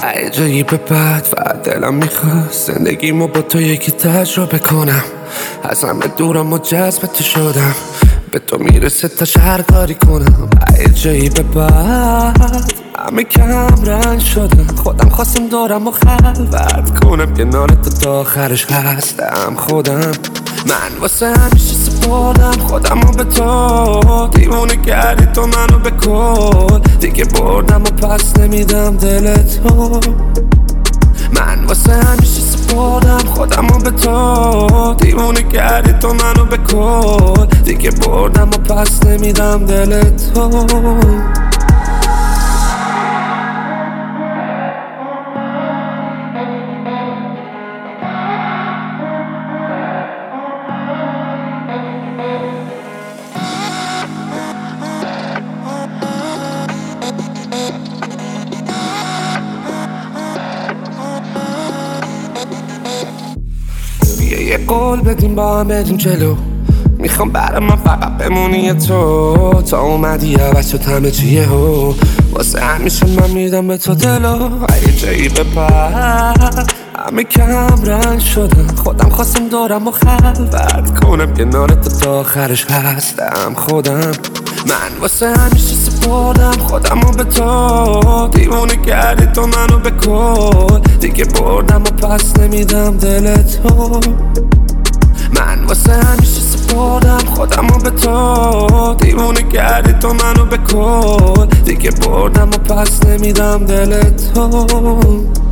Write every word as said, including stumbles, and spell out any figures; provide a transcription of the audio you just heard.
ای جایی به بعد فقط دلم میخواست زندگیمو با تو یکی تجربه کنم. از همه دورم و جذب تو شدم، به تو میرسه تا شهر کاری کنم. ای جایی به بعد همه کم رنگ شدم، خودم خواستم دورم و خلوت کنم. کنار تو تا آخرش هستم خودم. من واسه همیشه سپردم خودم رو به تو، دیوونه کردی تو منو به کل. دیگه بردم و پس نمیدم دل تو. من واسه همیشه سپردم خودم رو به تو، دیوونه کردی تو منو به کل. دیگه بردم و پس نمیدم دل تو. یه قول بدیم با هم بریم جلو، میخوام برای من فقط بمونی تو. تا اومدی عوض شد همه چیه هو، واسه همیشه من میدم به تو دلو. ای جایی به بعد همه کم رنگ شدم، خودم خواستم دورم و خلوت کنم. کنار تو تا آخرش هستم خودم. من واسه همیشه سپردم خودم رو به تو، دیوونه کردی تو منو به کل. دیگه بردم و پس نمیدم دل تو. من واسه همیشه سپردم خودم رو به تو، دیوونه کردی تو منو به کل. دیگه بردم و پس نمیدم دل تو.